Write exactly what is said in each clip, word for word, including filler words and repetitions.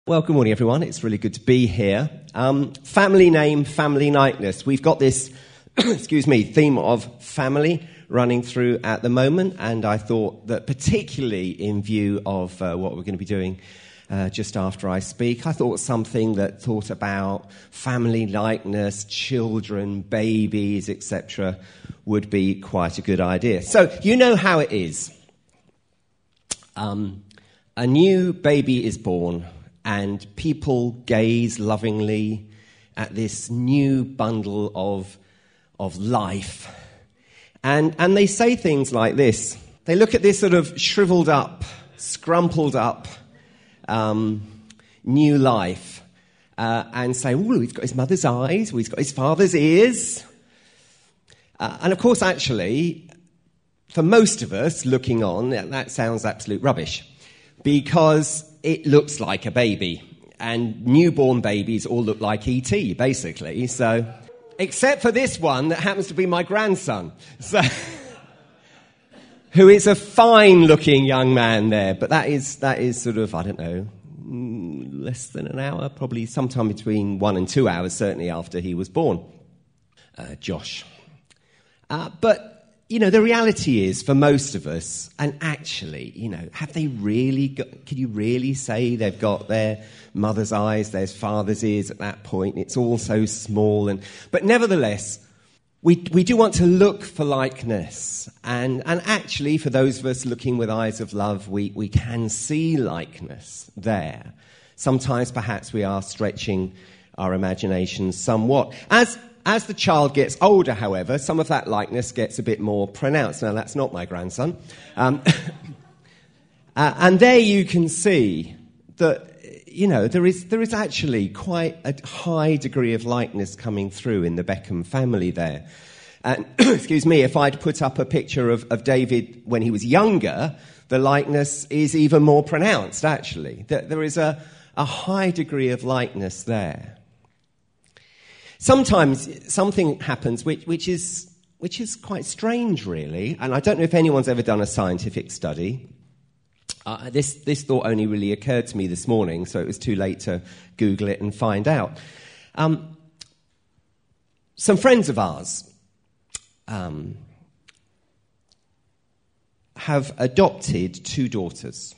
Well, good morning, everyone. It's really good to be here. Um, family name, family niceness. We've got this, excuse me, theme of family running through at the moment, and I thought that particularly in view of uh, what we're going to be doing uh, just after I speak, I thought something that thought about family likeness, children, babies, et cetera would be quite a good idea. So, you know how it is. Um, a new baby is born, and people gaze lovingly at this new bundle of of life. And and they say things like this. They look at this sort of shriveled up, scrumpled up um, new life uh, and say, oh, he's got his mother's eyes, or he's got his father's ears. Uh, and of course, actually, for most of us looking on, that sounds absolute rubbish, because it looks like a baby, and newborn babies all look like E T, basically. So, except for this one that happens to be my grandson, so who is a fine-looking young man there. But that is that is sort of, I don't know, less than an hour, probably sometime between one and two hours, certainly after he was born. Uh, Josh. Uh, but. You know, the reality is, for most of us, and actually, you know, have they really got, can you really say they've got their mother's eyes, their father's ears at that point? It's all so small. and But nevertheless, we we do want to look for likeness. And and actually, for those of us looking with eyes of love, we, we can see likeness there. Sometimes, perhaps, we are stretching our imaginations somewhat. As As the child gets older, however, some of that likeness gets a bit more pronounced. Now, that's not my grandson. Um, uh, and there you can see that, you know, there is there is actually quite a high degree of likeness coming through in the Beckham family there. And, excuse me, if I'd put up a picture of, of David when he was younger, the likeness is even more pronounced, actually. There, there is a, a high degree of likeness there. Sometimes something happens which, which is which is quite strange, really, and I don't know if anyone's ever done a scientific study. Uh, this this thought only really occurred to me this morning, so it was too late to Google it and find out. Um, some friends of ours um, have adopted two daughters.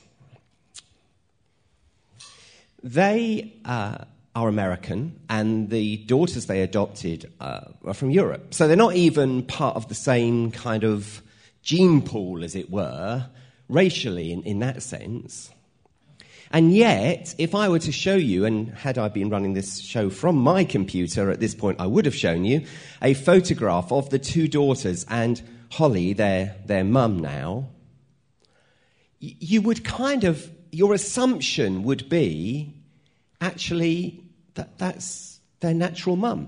They Uh, are American, and the daughters they adopted uh, are from Europe. So they're not even part of the same kind of gene pool, as it were, racially in, in that sense. And yet, if I were to show you, and had I been running this show from my computer at this point, I would have shown you a photograph of the two daughters and Holly, their, their mum now, y- you would kind of, your assumption would be, actually, that that's their natural mum.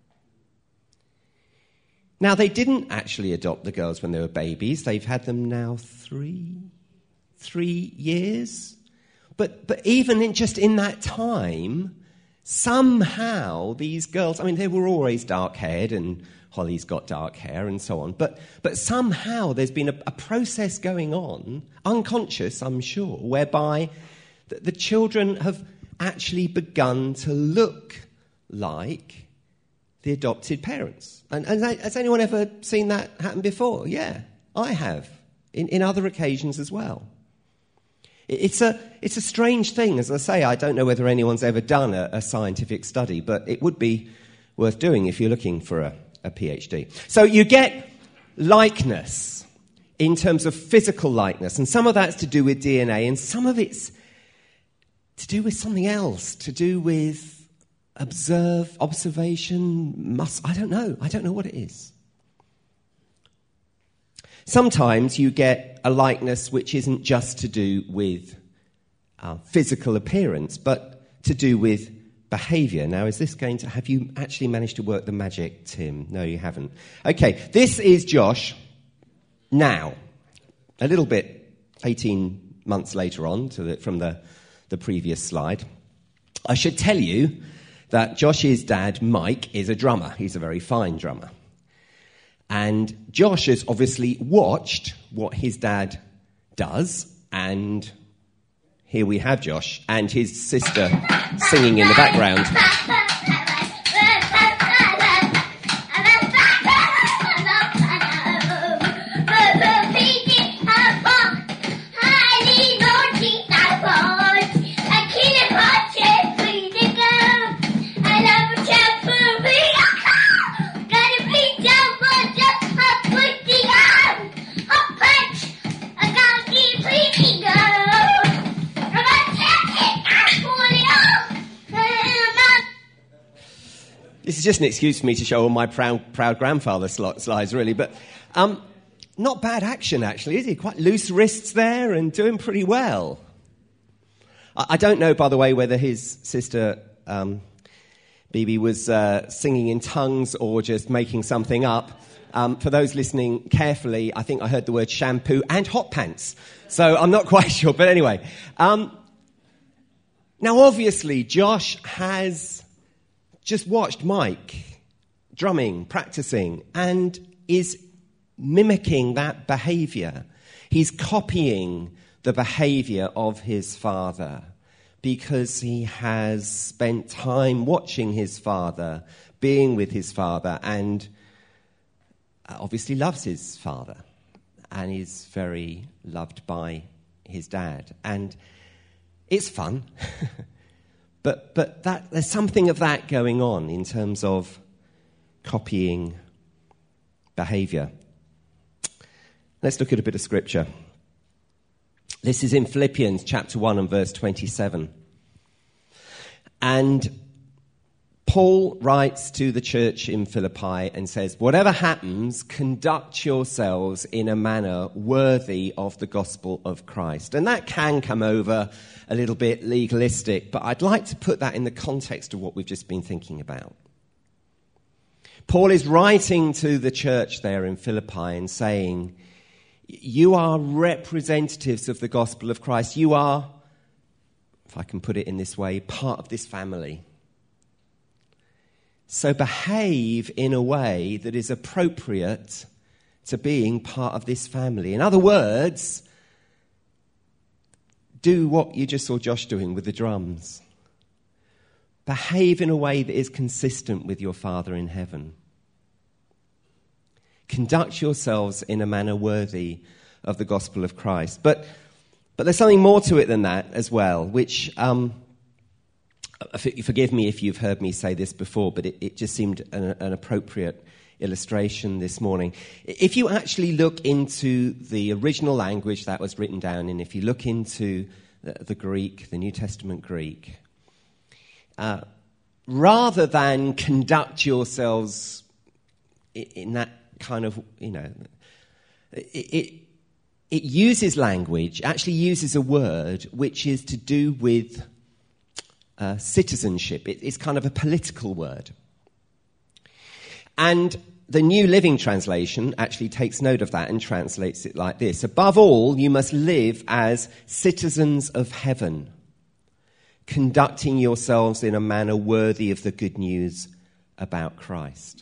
Now, they didn't actually adopt the girls when they were babies. They've had them now three, three years. But but even in just in that time, somehow these girls, I mean, they were always dark-haired, and Holly's got dark hair and so on. But but somehow there's been a, a process going on, unconscious, I'm sure, whereby the, the children have actually begun to look like the adopted parents. And, and has anyone ever seen that happen before? Yeah, I have, in, in other occasions as well. It, it's a it's a strange thing. As I say, I don't know whether anyone's ever done a, a scientific study, but it would be worth doing if you're looking for a, a PhD. So you get likeness in terms of physical likeness, and some of that's to do with D N A, and some of it's to do with something else, to do with observe, observation, must, I don't know. I don't know what it is. Sometimes you get a likeness which isn't just to do with uh, physical appearance, but to do with behaviour. Now, is this going to... Have you actually managed to work the magic, Tim? No, you haven't. Okay, this is Josh now. A little bit eighteen months later on to the, from the... the previous slide. I should tell you that Josh's dad, Mike, is a drummer. He's a very fine drummer. And Josh has obviously watched what his dad does, and here we have Josh and his sister singing in the background. This is just an excuse for me to show all my proud, proud grandfather slides, really. But um, not bad action, actually, is he? Quite loose wrists there and doing pretty well. I, I don't know, by the way, whether his sister um, Bibi was uh, singing in tongues or just making something up. Um, for those listening carefully, I think I heard the word shampoo and hot pants. So I'm not quite sure. But anyway. Um, now, obviously, Josh has just watched Mike drumming, practicing, and is mimicking that behaviour. He's copying the behaviour of his father because he has spent time watching his father, being with his father, and obviously loves his father and is very loved by his dad. And it's fun. But but that there's something of that going on in terms of copying behaviour. Let's look at a bit of scripture. This is in Philippians chapter one and verse twenty-seven. And Paul writes to the church in Philippi and says, whatever happens, conduct yourselves in a manner worthy of the gospel of Christ. And that can come over a little bit legalistic, but I'd like to put that in the context of what we've just been thinking about. Paul is writing to the church there in Philippi and saying, you are representatives of the gospel of Christ. You are, if I can put it in this way, part of this family. So behave in a way that is appropriate to being part of this family. In other words, do what you just saw Josh doing with the drums. Behave in a way that is consistent with your Father in heaven. Conduct yourselves in a manner worthy of the gospel of Christ. But, but there's something more to it than that as well, which... Um, Forgive me if you've heard me say this before, but it, it just seemed an, an appropriate illustration this morning. If you actually look into the original language that was written down, and if you look into the, the Greek, the New Testament Greek, uh, rather than conduct yourselves in, in that kind of, you know, it, it, it uses language, actually uses a word which is to do with Uh, citizenship. It, it's kind of a political word. And the New Living Translation actually takes note of that and translates it like this. Above all, you must live as citizens of heaven, conducting yourselves in a manner worthy of the good news about Christ.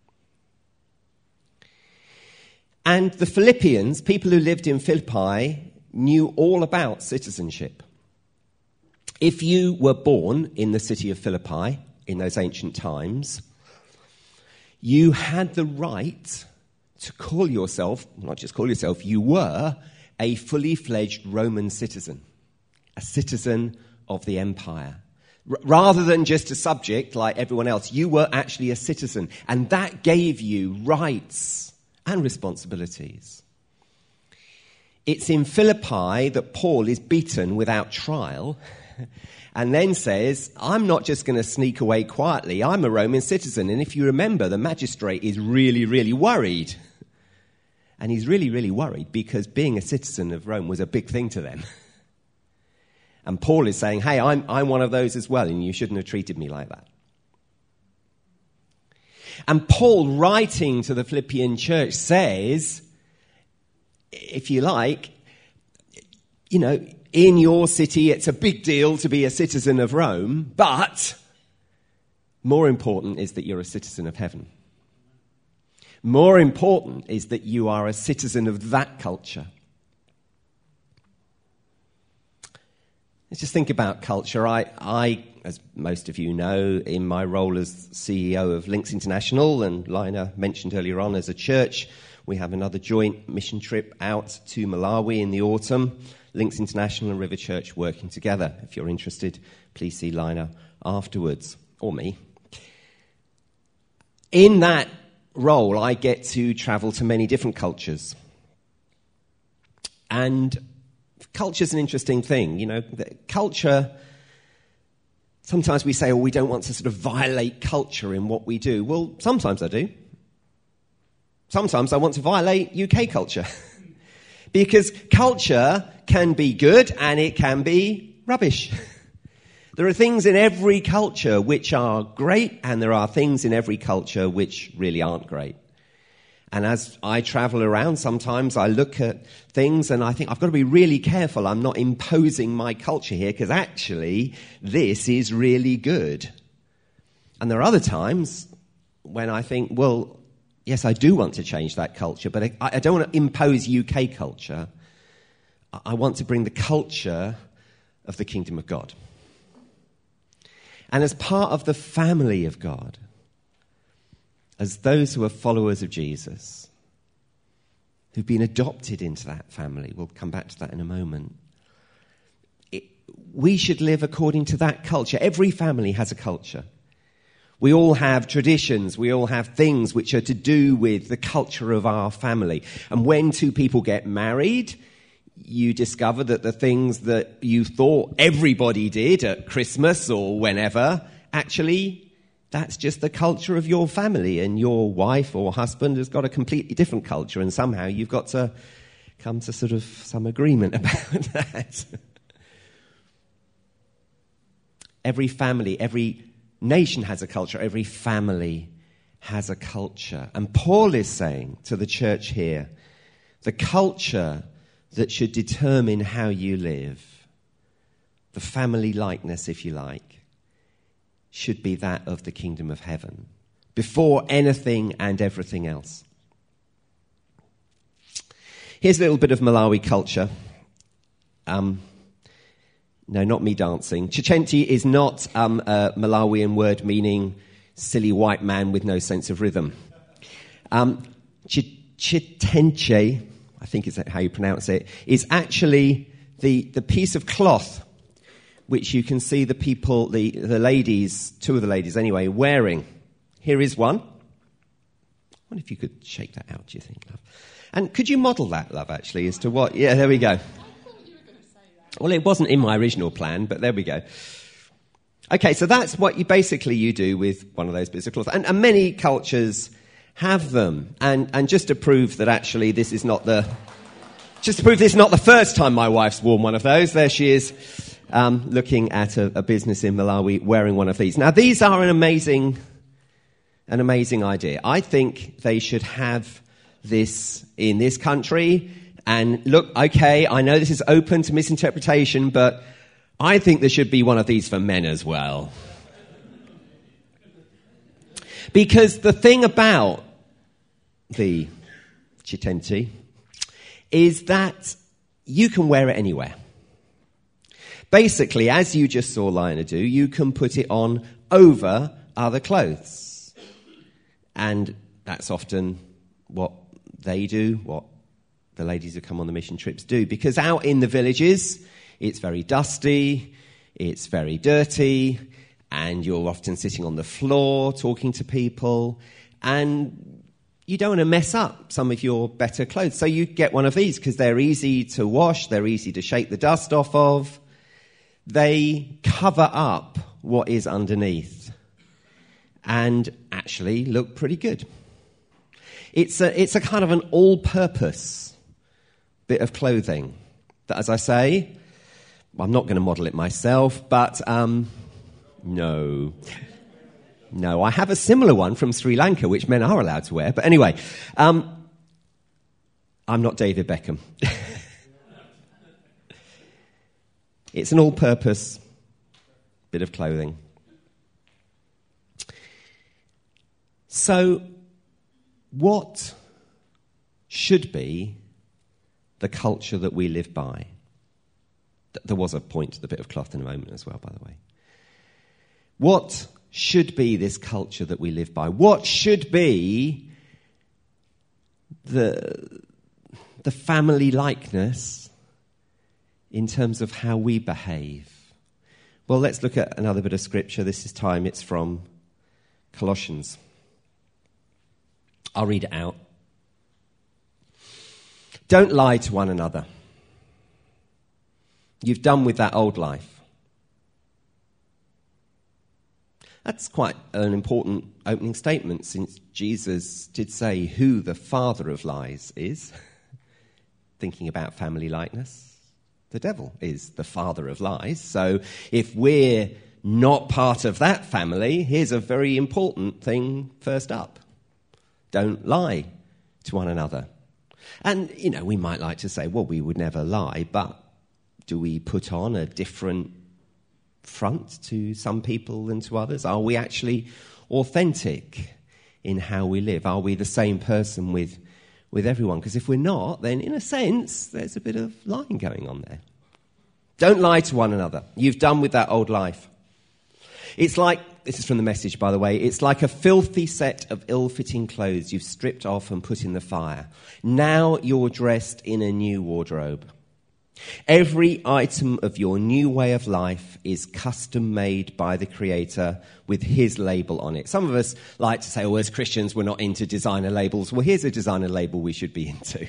And the Philippians, people who lived in Philippi, knew all about citizenship. If you were born in the city of Philippi in those ancient times, you had the right to call yourself, not just call yourself, you were a fully fledged Roman citizen, a citizen of the empire. R- rather than just a subject like everyone else, you were actually a citizen, and that gave you rights and responsibilities. It's in Philippi that Paul is beaten without trial and then says, I'm not just going to sneak away quietly, I'm a Roman citizen. And if you remember, the magistrate is really, really worried. And he's really, really worried because being a citizen of Rome was a big thing to them. And Paul is saying, hey, I'm, I'm one of those as well, and you shouldn't have treated me like that. And Paul, writing to the Philippian church, says, if you like, you know, in your city, it's a big deal to be a citizen of Rome, but more important is that you're a citizen of heaven. More important is that you are a citizen of that culture. Let's just think about culture. I, I, as most of you know, in my role as C E O of Links International, and Lina mentioned earlier on, as a church, we have another joint mission trip out to Malawi in the autumn. Links International and River Church working together. If you're interested, please see Lina afterwards, or me. In that role, I get to travel to many different cultures. And culture's an interesting thing. You know, culture, sometimes we say, oh, we don't want to sort of violate culture in what we do. Well, sometimes I do. Sometimes I want to violate U K culture. Because culture can be good and it can be rubbish. There are things in every culture which are great, and there are things in every culture which really aren't great. And as I travel around, sometimes I look at things and I think, I've got to be really careful I'm not imposing my culture here, because actually this is really good. And there are other times when I think, well, yes, I do want to change that culture, but I, I don't want to impose U K culture. I want to bring the culture of the kingdom of God. And as part of the family of God, as those who are followers of Jesus, who've been adopted into that family, we'll come back to that in a moment, it, we should live according to that culture. Every family has a culture. We all have traditions, we all have things which are to do with the culture of our family. And when two people get married, you discover that the things that you thought everybody did at Christmas or whenever, actually, that's just the culture of your family, and your wife or husband has got a completely different culture, and somehow you've got to come to sort of some agreement about that. Every family, every nation has a culture, every family has a culture. And Paul is saying to the church here, the culture that should determine how you live, the family likeness, if you like, should be that of the kingdom of heaven, before anything and everything else. Here's a little bit of Malawi culture. Um, no, not me dancing. Chichenti is not um, a Malawian word meaning silly white man with no sense of rhythm. Um, ch- chitenche, I think is how you pronounce it, is actually the, the piece of cloth which you can see the people, the, the ladies, two of the ladies anyway, wearing. Here is one. I wonder if you could shake that out, do you think, love? And could you model that, love, actually, as to what... Yeah, there we go. I thought you were going to say that. Well, it wasn't in my original plan, but there we go. Okay, so that's what you basically you do with one of those bits of cloth. And, and many cultures have them. And, and just to prove that actually this is not the... Just to prove this is not the first time my wife's worn one of those, there she is, um, looking at a, a business in Malawi wearing one of these. Now, these are an amazing, an amazing idea. I think they should have this in this country. And look, okay, I know this is open to misinterpretation, but I think there should be one of these for men as well. Because the thing about the chitenti is that you can wear it anywhere. Basically, as you just saw Lina do, you can put it on over other clothes. And that's often what they do, what the ladies who come on the mission trips do. Because out in the villages, it's very dusty, it's very dirty, and you're often sitting on the floor talking to people, and you don't want to mess up some of your better clothes. So you get one of these because they're easy to wash, they're easy to shake the dust off of. They cover up what is underneath and actually look pretty good. It's a, it's a kind of an all-purpose bit of clothing that, as I say, I'm not going to model it myself, but um, no. No, I have a similar one from Sri Lanka, which men are allowed to wear. But anyway, um, I'm not David Beckham. It's an all-purpose bit of clothing. So, what should be the culture that we live by? There was a point to the bit of cloth in a moment as well, by the way. What should be this culture that we live by? What should be the, the family likeness in terms of how we behave? Well, let's look at another bit of scripture. This is time, it's from Colossians. I'll read it out. Don't lie to one another. You've done with that old life. That's quite an important opening statement, since Jesus did say who the father of lies is. Thinking about family likeness, the devil is the father of lies. So if we're not part of that family, here's a very important thing first up. Don't lie to one another. And, you know, we might like to say, well, we would never lie, but do we put on a different front to some people than to others? Are we actually authentic in how we live? Are we the same person with, with everyone? Because if we're not, then in a sense, there's a bit of lying going on there. Don't lie to one another. You've done with that old life. It's like, this is from the Message, by the way, it's like a filthy set of ill-fitting clothes you've stripped off and put in the fire. Now you're dressed in a new wardrobe. Every item of your new way of life is custom made by the Creator with his label on it. Some of us like to say, oh, as Christians, we're not into designer labels. Well, here's a designer label we should be into.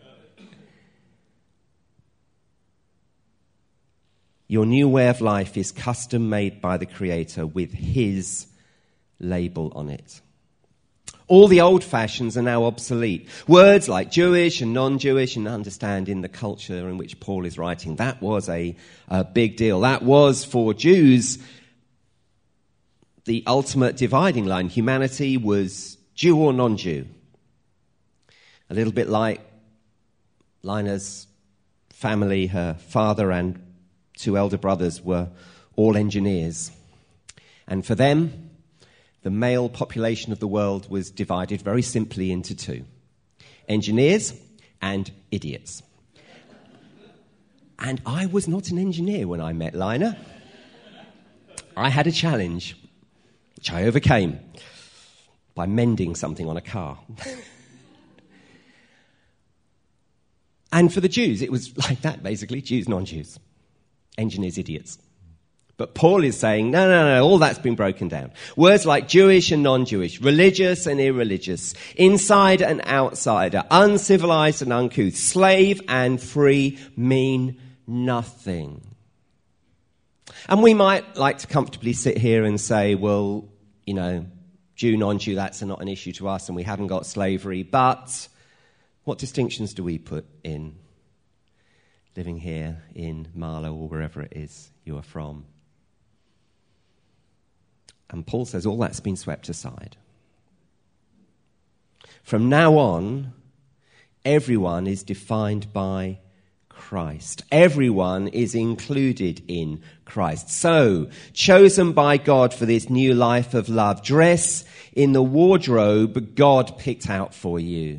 Your new way of life is custom made by the Creator with his label on it. All the old fashions are now obsolete. Words like Jewish and non-Jewish, and understand in the culture in which Paul is writing, that was a, a big deal. That was, for Jews, the ultimate dividing line. Humanity was Jew or non-Jew. A little bit like Lina's family, her father and two elder brothers were all engineers. And for them, the male population of the world was divided very simply into two: engineers and idiots. And I was not an engineer when I met Lina. I had a challenge, which I overcame by mending something on a car. And for the Jews, it was like that, basically: Jews, non-Jews, engineers, idiots. But Paul is saying, no, no, no, all that's been broken down. Words like Jewish and non-Jewish, religious and irreligious, insider and outsider, uncivilized and uncouth, slave and free mean nothing. And we might like to comfortably sit here and say, well, you know, Jew, non-Jew, that's not an issue to us, and we haven't got slavery. But what distinctions do we put in living here in Marlow or wherever it is you are from? And Paul says all that's been swept aside. From now on, everyone is defined by Christ. Everyone is included in Christ. So, chosen by God for this new life of love, dress in the wardrobe God picked out for you.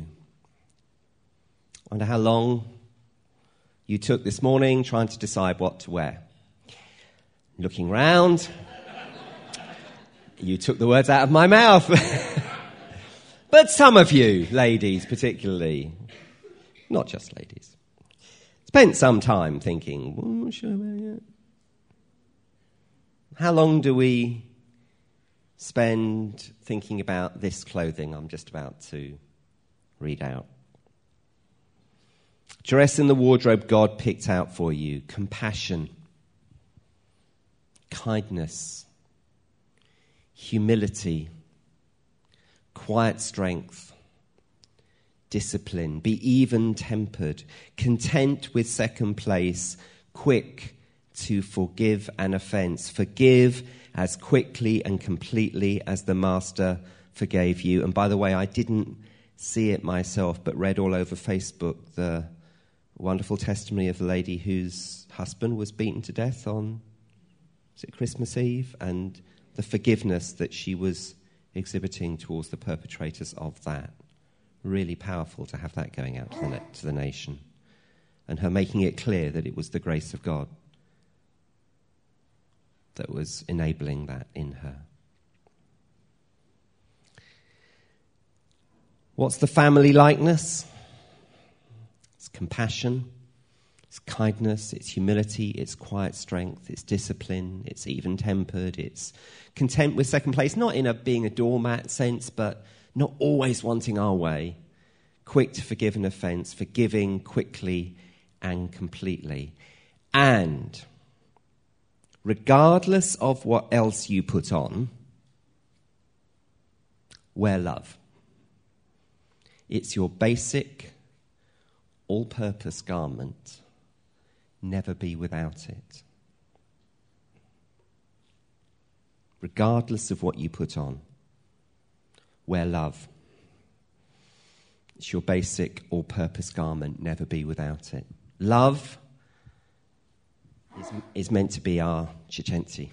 I wonder how long you took this morning trying to decide what to wear. Looking round, you took the words out of my mouth. But some of you, ladies particularly, not just ladies, spent some time thinking, what should I wear? How long do we spend thinking about this clothing I'm just about to read out? Dress in the wardrobe God picked out for you: compassion, kindness, humility, quiet strength, discipline. Be even-tempered, content with second place, quick to forgive an offense. Forgive as quickly and completely as the Master forgave you. And by the way, I didn't see it myself, but read all over Facebook the wonderful testimony of a lady whose husband was beaten to death on, was it Christmas Eve? And the forgiveness that she was exhibiting towards the perpetrators of that. Really powerful to have that going out to the, to the nation. And her making it clear that it was the grace of God that was enabling that in her. What's the family likeness? It's compassion, it's kindness, it's humility, it's quiet strength, it's discipline, it's even-tempered, it's content with second place, not in a being a doormat sense, but not always wanting our way, quick to forgive an offence, forgiving quickly and completely. And regardless of what else you put on, wear love. It's your basic, all-purpose garment. Never be without it. Regardless of what you put on, wear love. It's your basic, all-purpose garment. Never be without it. Love is, is meant to be our Chichenti.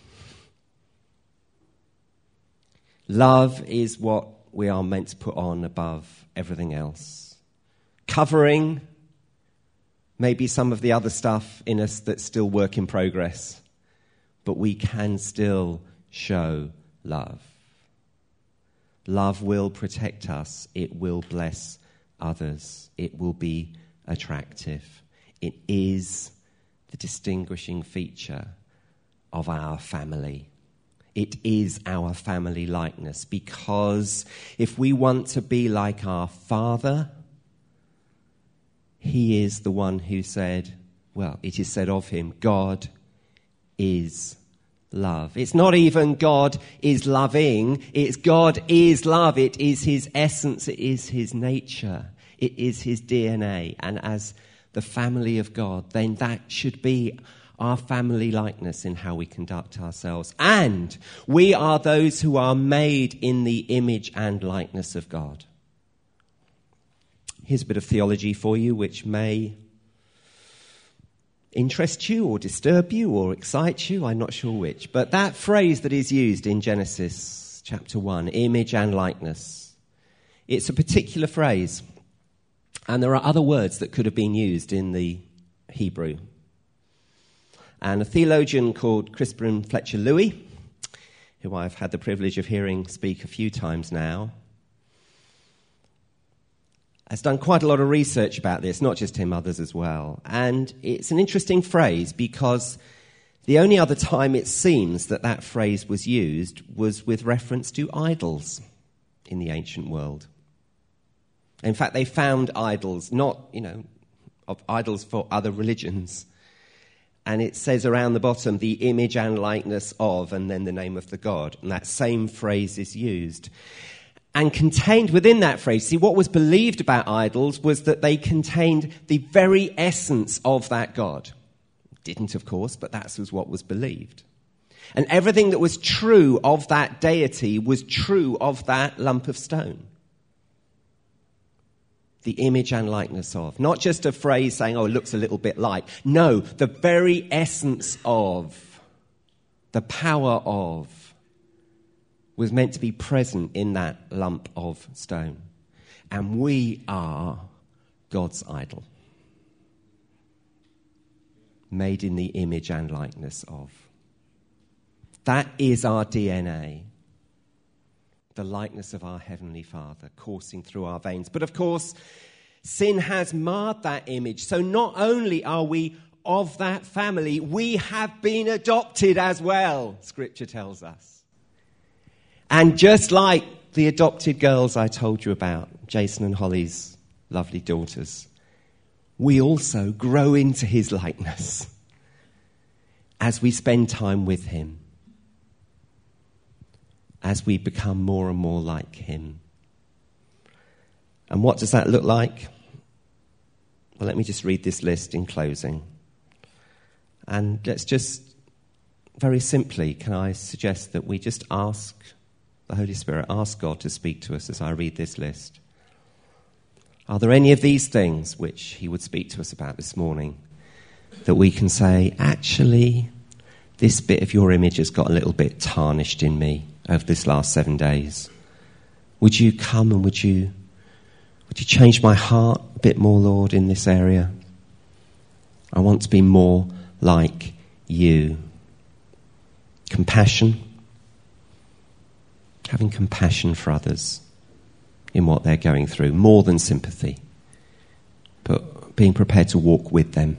Love is what we are meant to put on above everything else. Covering maybe some of the other stuff in us that's still work in progress, but we can still show love. Love will protect us. It will bless others. It will be attractive. It is the distinguishing feature of our family. It is our family likeness, because if we want to be like our Father, he is the one who said, well, it is said of him, God is love. It's not even God is loving, it's God is love. It is his essence, it is his nature, it is his D N A. And as the family of God, then that should be our family likeness in how we conduct ourselves. And we are those who are made in the image and likeness of God. Here's a bit of theology for you, which may interest you or disturb you or excite you. I'm not sure which. But that phrase that is used in Genesis chapter one, image and likeness, it's a particular phrase. And there are other words that could have been used in the Hebrew. And a theologian called Crispin Fletcher Louis, who I've had the privilege of hearing speak a few times now, has done quite a lot of research about this, not just him, others as well. And it's an interesting phrase, because the only other time it seems that that phrase was used was with reference to idols in the ancient world. In fact, they found idols, not, you know, of idols for other religions. And it says around the bottom, the image and likeness of, and then the name of the god. And that same phrase is used. And contained within that phrase, see, what was believed about idols was that they contained the very essence of that god. Didn't, of course, but that was what was believed. And everything that was true of that deity was true of that lump of stone. The image and likeness of. Not just a phrase saying, oh, it looks a little bit like. No, the very essence of, the power of, was meant to be present in that lump of stone. And we are God's idol. Made in the image and likeness of. That is our D N A. The likeness of our Heavenly Father coursing through our veins. But of course, sin has marred that image. So not only are we of that family, we have been adopted as well, Scripture tells us. And just like the adopted girls I told you about, Jason and Holly's lovely daughters, we also grow into his likeness as we spend time with him, as we become more and more like him. And what does that look like? Well, let me just read this list in closing. And let's just, very simply, can I suggest that we just ask the Holy Spirit, ask God to speak to us as I read this list. Are there any of these things which he would speak to us about this morning that we can say, actually, this bit of your image has got a little bit tarnished in me over this last seven days. Would you come and would you would you change my heart a bit more, Lord, in this area? I want to be more like you. compassion, having compassion for others in what they're going through, more than sympathy, but being prepared to walk with them.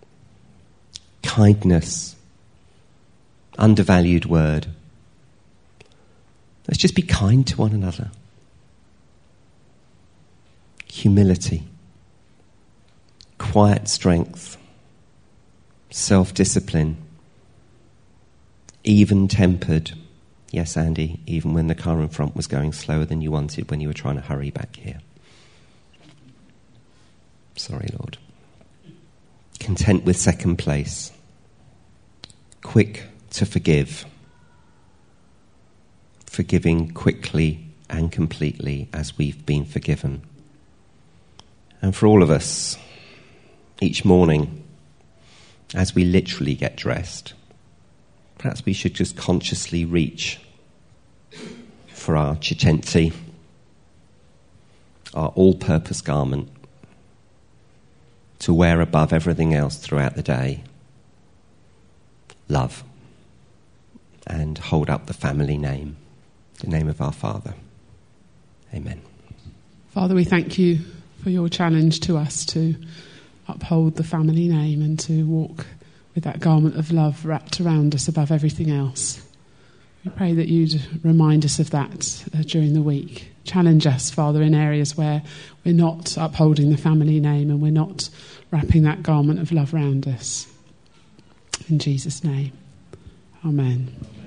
Kindness, undervalued word. Let's just be kind to one another. Humility, quiet strength, self-discipline, even-tempered. Yes, Andy, even when the car in front was going slower than you wanted when you were trying to hurry back here. Sorry, Lord. Content with second place. Quick to forgive. Forgiving quickly and completely as we've been forgiven. And for all of us, each morning, as we literally get dressed, perhaps we should just consciously reach for our chitenti, our all-purpose garment, to wear above everything else throughout the day. Love. And hold up the family name, the name of our Father. Amen. Father, we thank you for your challenge to us to uphold the family name and to walk with that garment of love wrapped around us above everything else. We pray that you'd remind us of that uh, during the week. Challenge us, Father, in areas where we're not upholding the family name and we're not wrapping that garment of love around us. In Jesus' name, amen.